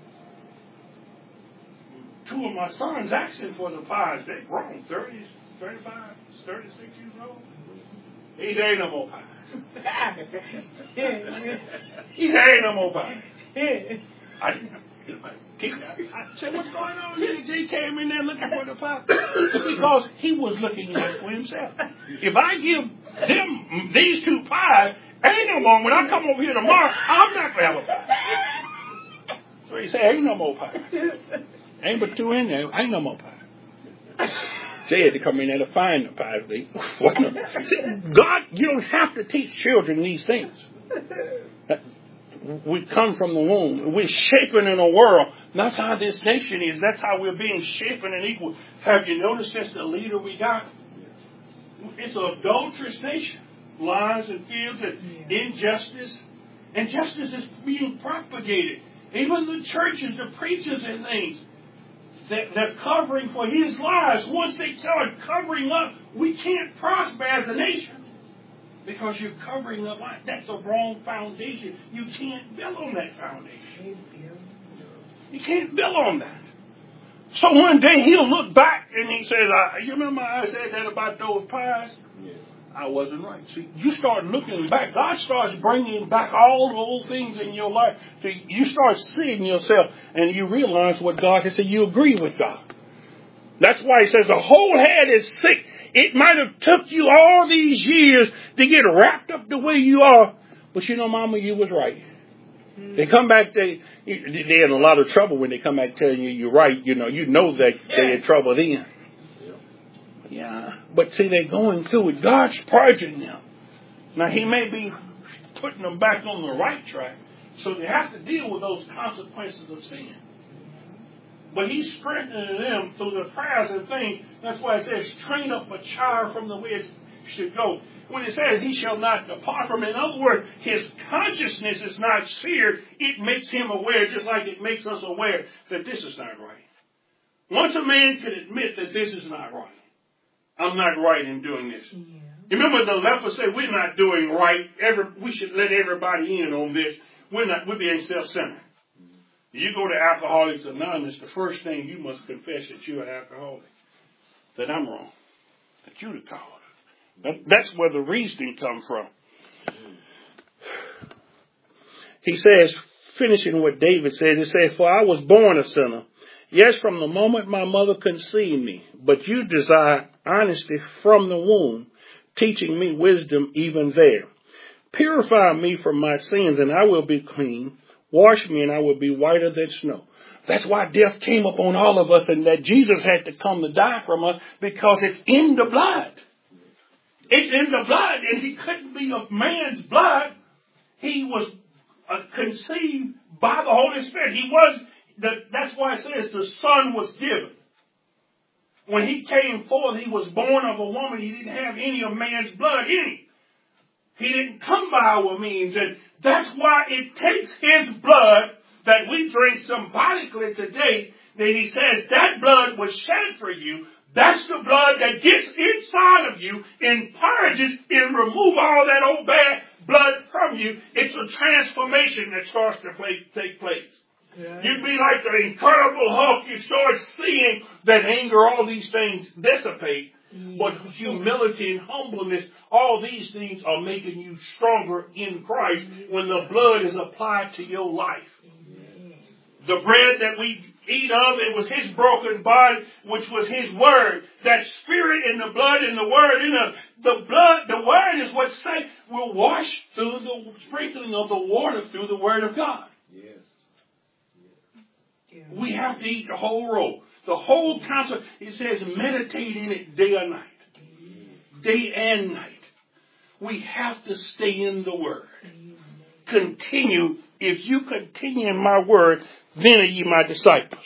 2 of my sons asking for the pies. They're grown, 30, 35, 36 years old. He said, ain't no more pies. He said, ain't no more pies. I said, what's going on here? He came in there looking for the pie. Because he was looking at it for himself. If I give them these 2 pies, ain't no more. When I come over here tomorrow, I'm not going to have a pie. So he said, ain't no more pie. Ain't but 2 in there. Ain't no more pie. They had to come in there to find the pies. See, God, you don't have to teach children these things. We come from the womb. We're shapen in a world. That's how this nation is. That's how we're being shapen and equal. Have you noticed that's the leader we got? It's an adulterous nation. Lies and fears and injustice. And justice is being propagated. Even the churches, the preachers and things, they're covering for his lies. Once they start covering up, we can't prosper as a nation. Because you're covering up. That's a wrong foundation. You can't build on that foundation. You can't build on that. So one day he'll look back and he says, you remember I said that about those pies? Yeah. I wasn't right. See, you start looking back. God starts bringing back all the old things in your life. So you start seeing yourself and you realize what God has said. You agree with God. That's why he says the whole head is sick. It might have took you all these years to get wrapped up the way you are. But you know, Mama, you was right. They come back, they're in a lot of trouble when they come back telling you you're right. You know that they're in trouble then. Yeah, but see, they're going through it. God's purging them. Now, he may be putting them back on the right track. So they have to deal with those consequences of sin. But he's strengthening them through the prayers and things. That's why it says, train up a child from the way it should go. When it says he shall not depart from it, in other words, his consciousness is not seared. It makes him aware, just like it makes us aware that this is not right. Once a man can admit that this is not right, I'm not right in doing this. Yeah. You remember the leper said, we're not doing right. We should let everybody in on this. We're being self-centered. You go to Alcoholics Anonymous, the first thing you must confess that you're an alcoholic. That I'm wrong. That you're the cause. That's where the reasoning comes from. He says, finishing what David says, he says, for I was born a sinner. Yes, from the moment my mother conceived me. But you desire honesty from the womb. teaching me wisdom even there. Purify me from my sins, and I will be clean. Wash me, and I will be whiter than snow. That's why death came upon all of us, and that Jesus had to come to die from us, because it's in the blood. It's in the blood, and he couldn't be of man's blood. He was conceived by the Holy Spirit. That's why it says the Son was given. When he came forth, he was born of a woman. He didn't have any of man's blood in him. He didn't come by our means. And that's why it takes his blood that we drink symbolically today, that he says that blood was shed for you. That's the blood that gets inside of you and purges and removes all that old bad blood from you. It's a transformation that starts to take place. Yeah. You'd be like the Incredible Hulk. You start seeing that anger, all these things dissipate. But humility and humbleness, all these things are making you stronger in Christ when the blood is applied to your life. The bread that we eat of, it was his broken body, which was his word. That spirit in the blood and the word in the blood, the word is what will wash through the sprinkling of the water through the word of God. Yes. We have to eat the whole roll. The whole concept, it says meditate in it day and night. Day and night. We have to stay in the word. Continue. If you continue in my word, then are ye my disciples.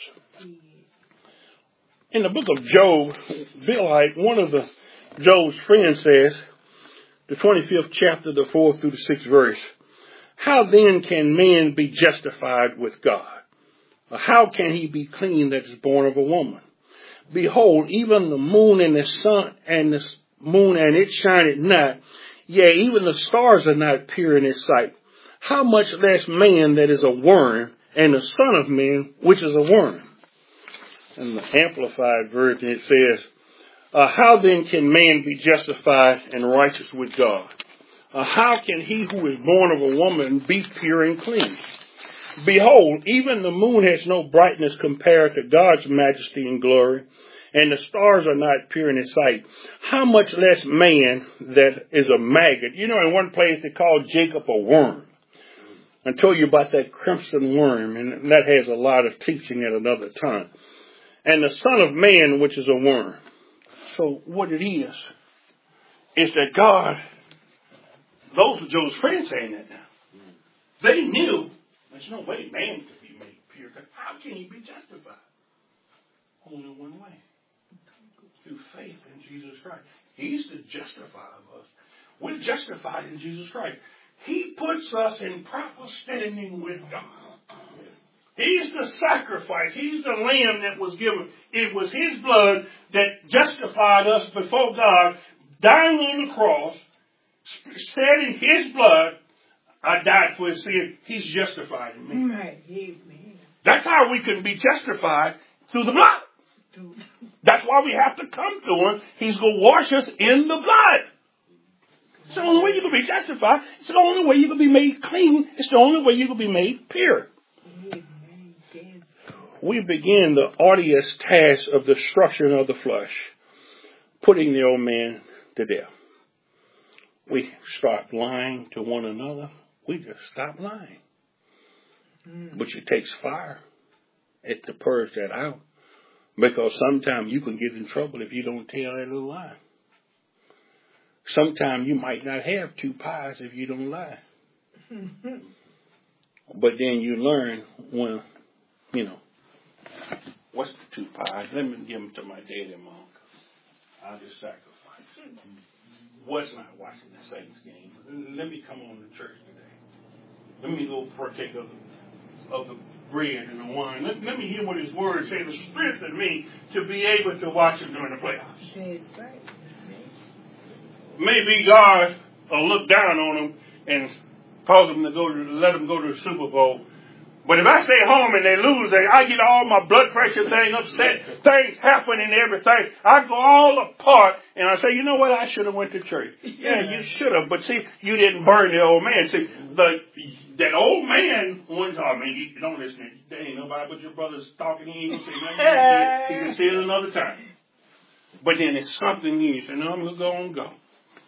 In the book of Job, Bilhite, one of Job's friends says, the 25th chapter, the 4th through the 6th verse, how then can man be justified with God? Or how can he be clean that is born of a woman? Behold, even the moon and the sun and the moon and it shineth not, yea, even the stars are not pure in his sight. How much less man that is a worm, and the son of man, which is a worm? In the Amplified Version it says, how then can man be justified and righteous with God? How can he who is born of a woman be pure and clean? Behold, even the moon has no brightness compared to God's majesty and glory, and the stars are not pure in his sight. How much less man that is a maggot? You know, in one place they called Jacob a worm. I told you about that crimson worm, and that has a lot of teaching at another time. And the son of man, which is a worm. So what it is that God, those are Job's friends saying that now. They knew there's no way man could be made pure. How can he be justified? Only one way. Through faith in Jesus Christ. He's the justifier of us. We're justified in Jesus Christ. He puts us in proper standing with God. He's the sacrifice. He's the lamb that was given. It was his blood that justified us before God, dying on the cross, shedding his blood. I died for his sin. He's justified in me. Right. That's how we can be justified, through the blood. That's why we have to come to him. He's going to wash us in the blood. It's the only way you can be justified. It's the only way you can be made clean. It's the only way you can be made pure. We begin the arduous task of destruction of the flesh, putting the old man to death. We start lying to one another. We just stop lying. But it takes fire to purge that out. Because sometimes you can get in trouble if you don't tell that little lie. Sometimes you might not have two pies if you don't lie. But then you learn, well, what's the two pies? Let me give them to my daddy and mom. I'll just sacrifice. Was not watching the Saints game. Let me come on to church today. Let me go partake of the bread and the wine. Let me hear what his word says to strengthen me to be able to watch him during the playoffs. Maybe God will look down on them and cause them to let them go to the Super Bowl. But if I stay home and they lose, I get all my blood pressure thing upset, things happen and everything. I go all apart and I say, you know what? I should have went to church. Yeah, you should have. But see, you didn't burn the old man. See, that old man, one time, you don't listen. There ain't nobody but your brothers talking. He ain't going to say nothing. He can say it another time. But then it's something new. You say, no, I'm going to go.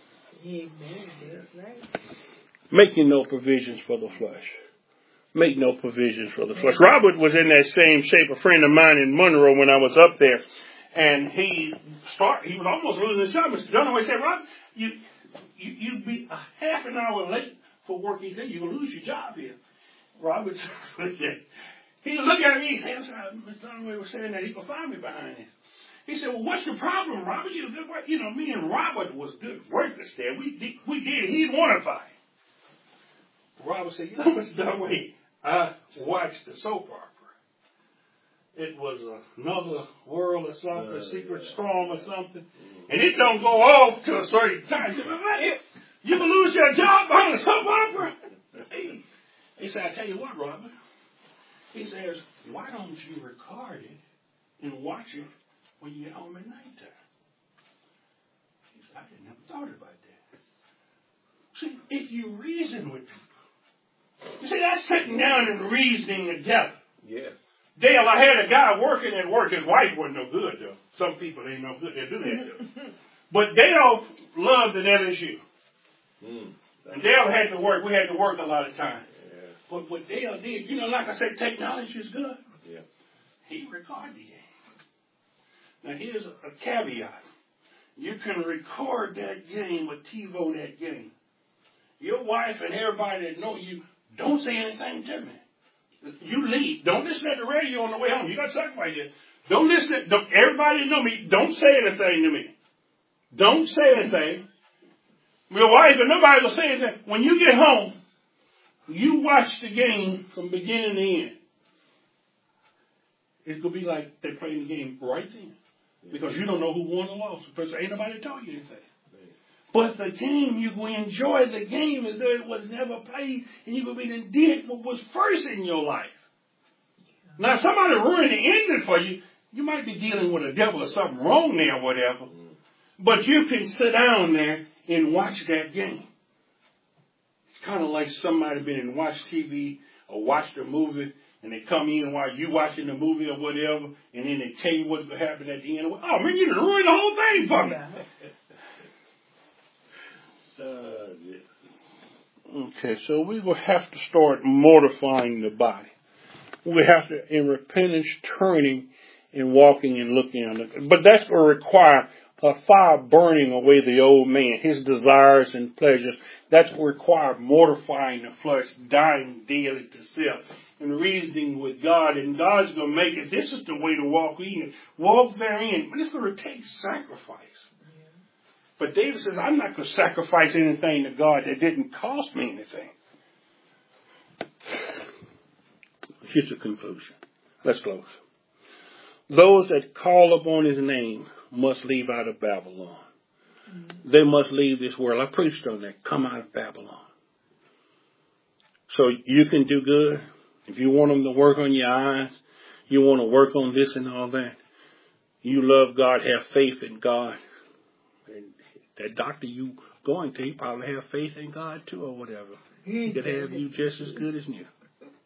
Amen. That's right. Making no provisions for the flesh. Make no provisions for the flesh. Robert was in that same shape. A friend of mine in Monroe when I was up there, and he was almost losing his job. Mr. Dunaway said, "Robert, you'd be a half an hour late for work." He said, "You're gonna lose your job here." Robert, he looked at me. He said, "Mr. Dunaway was saying that he could find me behind this." He said, "Well, what's the problem, Robert? You're good work." You know, me and Robert was good workers there. We did. He didn't want to fight. Robert said, "You know, Mr. Dunaway, I watched the soap opera. It was another world or something, a secret storm or something. And it don't go off till a certain time. You can lose your job behind a soap opera." He said, "I tell you what, Robert." He says, "Why don't you record it and watch it when you get home at nighttime?" He said, "I never thought about that." See, if you reason with people, you see, that's sitting down and reasoning together. Yes. Dale, I had a guy working at work. His wife wasn't no good, though. Some people ain't no good. They do that, though. But Dale loved at LSU. And Dale had to work. We had to work a lot of time. Yeah. But what Dale did, you know, like I said, technology is good. Yeah. He recorded the game. Now, here's a caveat. You can record that game or TiVo that game. Your wife and everybody that know you, don't say anything to me. You leave. Don't listen to the radio on the way home. You got something right there. Don't listen. Everybody know me. Don't say anything to me. Don't say anything. Your wife and nobody will say anything. When you get home, you watch the game from beginning to end. It's going to be like they're playing the game right then. Because you don't know who won or lost. Because ain't nobody told you anything. But the game, you will enjoy the game as though it was never played, and you will be did what was first in your life. Now, if somebody ruined the ending for you, you might be dealing with a devil or something wrong there or whatever. But you can sit down there and watch that game. It's kind of like somebody been and watched TV or watched a movie, and they come in while you watching the movie or whatever, and then they tell you what's going to happen at the end. Oh, man, you done ruined the whole thing for me. Okay, so we will have to start mortifying the body. We have to, in repentance, turning and walking and looking on it. But that's going to require a fire burning away the old man, his desires and pleasures. That's going to require mortifying the flesh, dying daily to self, and reasoning with God. And God's going to make it. This is the way to walk in. Walk therein. But it's going to take sacrifice. But David says, I'm not going to sacrifice anything to God that didn't cost me anything. Here's the conclusion. Let's close. Those that call upon his name must leave out of Babylon. They must leave this world. I preached on that. Come out of Babylon. So you can do good. If you want them to work on your eyes, you want to work on this and all that. You love God, have faith in God. And that doctor you going to, he probably have faith in God too or whatever. He could have you just as good as new.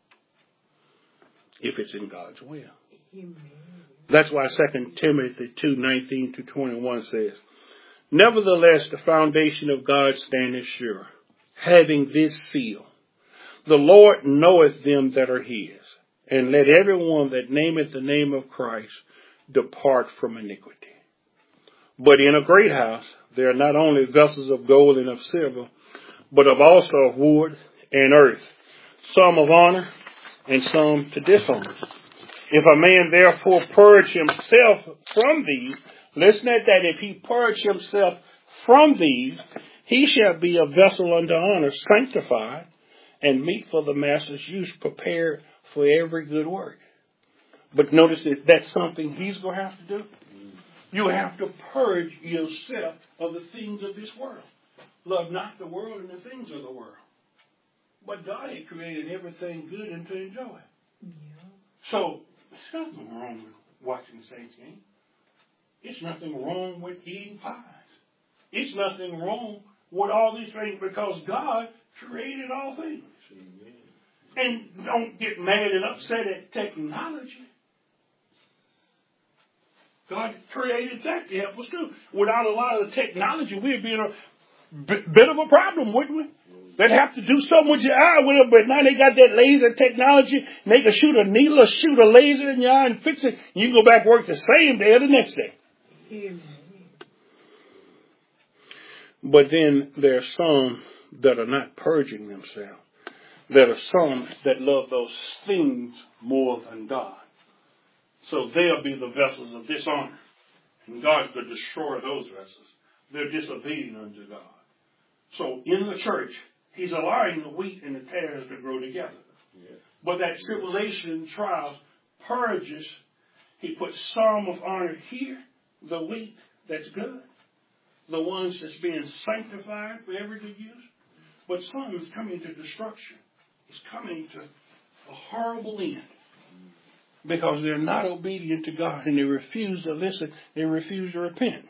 If it's in God's will. That's why 2 Timothy 2:19-21 says, Nevertheless, the foundation of God standeth sure, having this seal. The Lord knoweth them that are his, and let everyone that nameth the name of Christ depart from iniquity. But in a great house, there are not only vessels of gold and of silver, but of also of wood and earth, some of honor and some to dishonor. If a man therefore purge himself from these, listen at that, if he purge himself from these, he shall be a vessel unto honor, sanctified, and meet for the master's use, prepared for every good work. But notice that that's something he's going to have to do. You have to purge yourself of the things of this world. Love not the world and the things of the world. But God had created everything good and to enjoy it. Yeah. So, there's nothing wrong with watching the Saints game. It's nothing wrong with eating pies. It's nothing wrong with all these things because God created all things. Amen. And don't get mad and upset at technology. God created that to help us too. Without a lot of the technology, we'd be in a bit of a problem, wouldn't we? They'd have to do something with your eye with it, but now they got that laser technology, and they can shoot a needle or shoot a laser in your eye and fix it. You can go back to work the same day or the next day. But then there are some that are not purging themselves. There are some that love those things more than God. So they'll be the vessels of dishonor. And God's going to destroy those vessels. They're disobedient unto God. So in the church, He's allowing the wheat and the tares to grow together. Yes. But that tribulation and trials purges. He puts some of honor here, the wheat that's good, the ones that's being sanctified for every good use. But some is coming to destruction. It's coming to a horrible end. Because they're not obedient to God and they refuse to listen. They refuse to repent.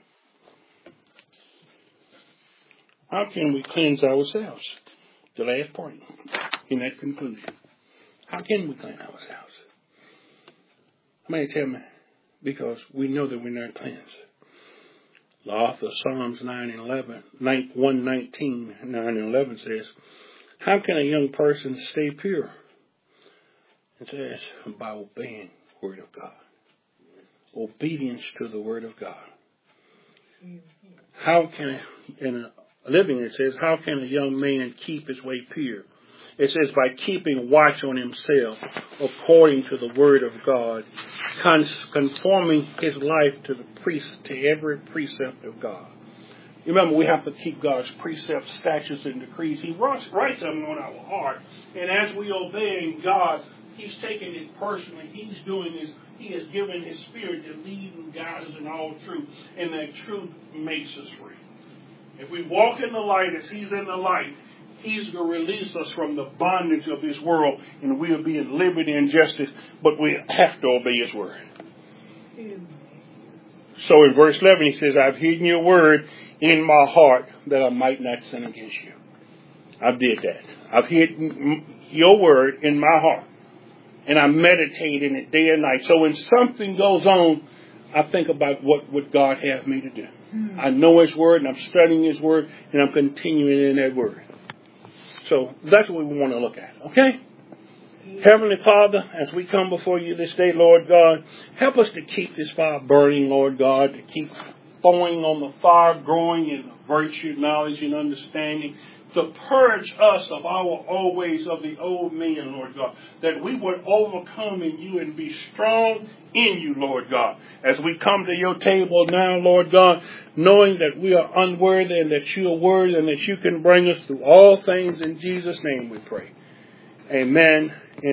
How can we cleanse ourselves? The last point in that conclusion. How can we cleanse ourselves? Somebody tell me. Because we know that we're not cleansed. The author of Psalms 119, 9 and 11 says, how can a young person stay pure? It says, by obeying the Word of God. Obedience to the Word of God. How can, in a living it says, how can a young man keep his way pure? It says, by keeping watch on himself according to the Word of God, conforming his life to every precept of God. You remember, we have to keep God's precepts, statutes, and decrees. He writes them on our heart. And as we obey God, He's taking it personally. He's doing this. He has given His Spirit to lead and guide us in all truth. And that truth makes us free. If we walk in the light as He's in the light, He's going to release us from the bondage of this world. And we'll be in liberty and justice. But we have to obey His word. So in verse 11 he says, I've hidden your word in my heart that I might not sin against you. I did that. I've hidden your word in my heart. And I meditate in it day and night. So when something goes on, I think about what would God have me to do. I know His word and I'm studying His word and I'm continuing in that word. So that's what we want to look at. Okay? Heavenly Father, as we come before you this day, Lord God, help us to keep this fire burning, Lord God, to keep throwing on the fire, growing in virtue, knowledge, and understanding, to purge us of our old ways of the old man, Lord God, that we would overcome in you and be strong in you, Lord God. As we come to your table now, Lord God, knowing that we are unworthy and that you are worthy and that you can bring us through all things, in Jesus' name we pray. Amen.